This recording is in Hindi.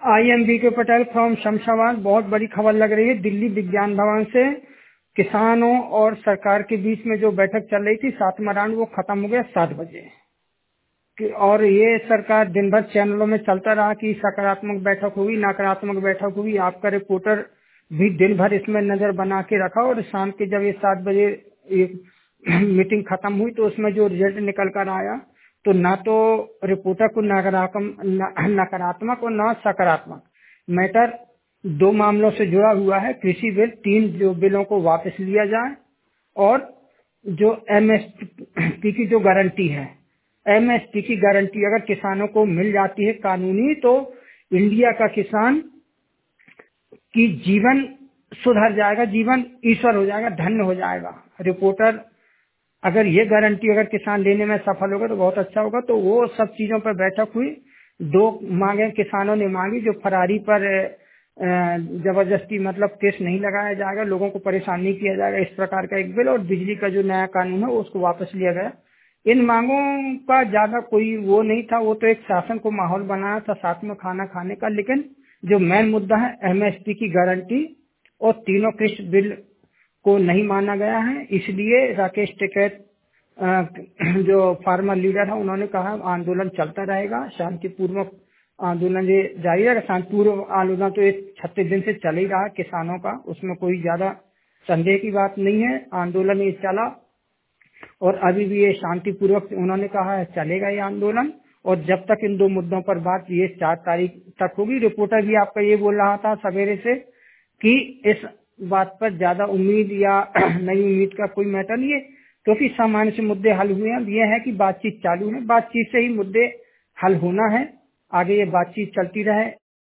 IMB के पटेल फ्रॉम शमशाबाद। बहुत बड़ी खबर लग रही है। दिल्ली विज्ञान भवन से किसानों और सरकार के बीच में जो बैठक चल रही थी 7वां राउंड, वो खत्म हो गया 7 बजे और ये सरकार दिन भर चैनलों में चलता रहा कि सकारात्मक बैठक हुई, नकारात्मक बैठक हुई। आपका रिपोर्टर भी दिन भर इसमें नजर बना के रखा और शाम के जब ये 7 बजे ये मीटिंग खत्म हुई तो उसमें जो रिजल्ट निकल कर आया तो ना तो रिपोर्टर को नकारात्मक और ना सकारात्मक। मैटर 2 मामलों से जुड़ा हुआ है। कृषि बिल, 3 जो बिलों को वापस लिया जाए और जो MSP की जो गारंटी है, MSP की गारंटी अगर किसानों को मिल जाती है कानूनी तो इंडिया का किसान की जीवन सुधर जाएगा, जीवन ईश्वर हो जाएगा, धन्य हो जाएगा। रिपोर्टर अगर ये गारंटी अगर किसान लेने में सफल होगा तो बहुत अच्छा होगा। तो वो सब चीजों पर बैठक हुई। 2 मांगे किसानों ने मांगी, जो फरारी पर जबरदस्ती मतलब केस नहीं लगाया जाएगा, लोगों को परेशान नहीं किया जाएगा, इस प्रकार का एक बिल, और बिजली का जो नया कानून है उसको वापस लिया गया। इन मांगों का ज्यादा कोई वो नहीं था, वो तो एक शासन को माहौल बनाना था साथ में खाना खाने का। लेकिन जो मेन मुद्दा है MSP की गारंटी और तीनों कृषि बिल को नहीं माना गया है। इसलिए राकेश टिकैत जो फार्मर लीडर है उन्होंने कहा आंदोलन चलता रहेगा, शांतिपूर्वक आंदोलन ये जारी रहेगा। शांतिपूर्वक आंदोलन तो 36 दिन से चल ही रहा है किसानों का, उसमें कोई ज्यादा संदेह की बात नहीं है। आंदोलन ये चला और अभी भी ये शांतिपूर्वक उन्होंने कहा है चलेगा ये आंदोलन। और जब तक इन 2 मुद्दों पर बात ये 4 तारीख तक होगी। रिपोर्टर भी आपका ये बोल रहा था सवेरे से कि इस बात पर ज्यादा उम्मीद या नई उम्मीद का कोई मैटर नहीं है, क्योंकि सामान्य से मुद्दे हल हुए हैं। अब यह है कि बातचीत चालू है, बातचीत से ही मुद्दे हल होना है, आगे ये बातचीत चलती रहे।